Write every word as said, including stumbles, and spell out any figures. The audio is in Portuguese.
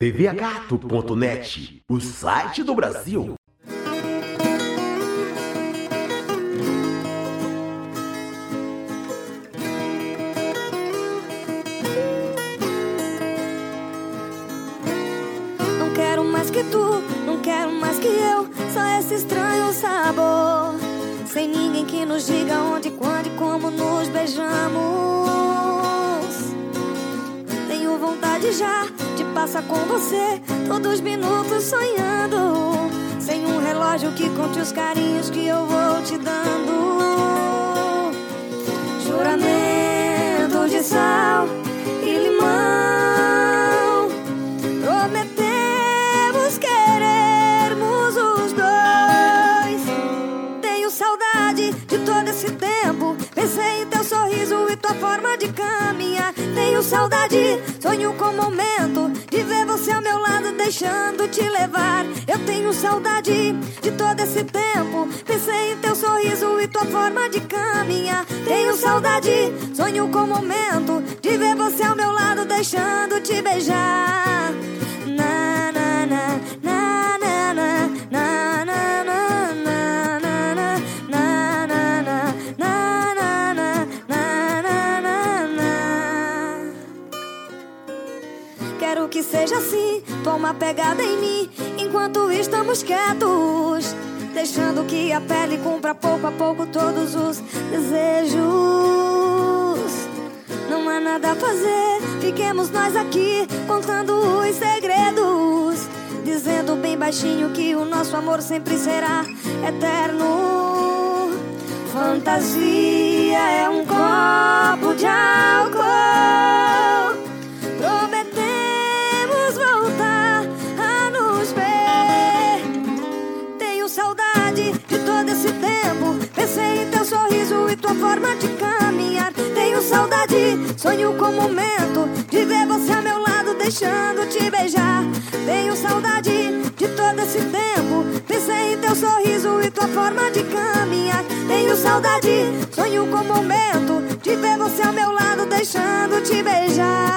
T V a gato ponto net, o site do Brasil. Não quero mais que tu, não quero mais que eu, só esse estranho sabor. Sem ninguém que nos diga onde, quando e como nos beijamos. Tenho vontade já de passar com você todos os minutos sonhando, sem um relógio que conte os carinhos que eu vou te dando. Juramento de sal e limão, prometemos querermos os dois. Tenho saudade de todo esse tempo, pensei em teu sorriso e tua forma de caminhar. Tenho saudade, sonho com o momento de ver você ao meu lado, deixando te levar. Eu tenho saudade de todo esse tempo, pensei em teu sorriso e tua forma de caminhar. Tenho saudade, sonho com o momento de ver você ao meu lado, deixando te beijar. Na, na, na, na, na, na, na, na, na, na, na, na, na, na, na, na. Quero que seja assim, toma pegada em mim, enquanto estamos quietos, deixando que a pele cumpra pouco a pouco todos os desejos. Não há nada a fazer, fiquemos nós aqui contando os segredos, dizendo bem baixinho que o nosso amor sempre será eterno. Fantasia é um copo de álcool, prometemos voltar a nos ver. Tenho saudade de todo esse tempo, pensei em teu sorriso e tua forma de caminhar. Tenho saudade, sonho com o momento de ver você ao meu lado, deixando te beijar. Tenho saudade de todo esse tempo, pensei em teu sorriso e tua forma de caminhar. Tenho saudade, sonho com o momento de ver você ao meu lado, deixando te beijar.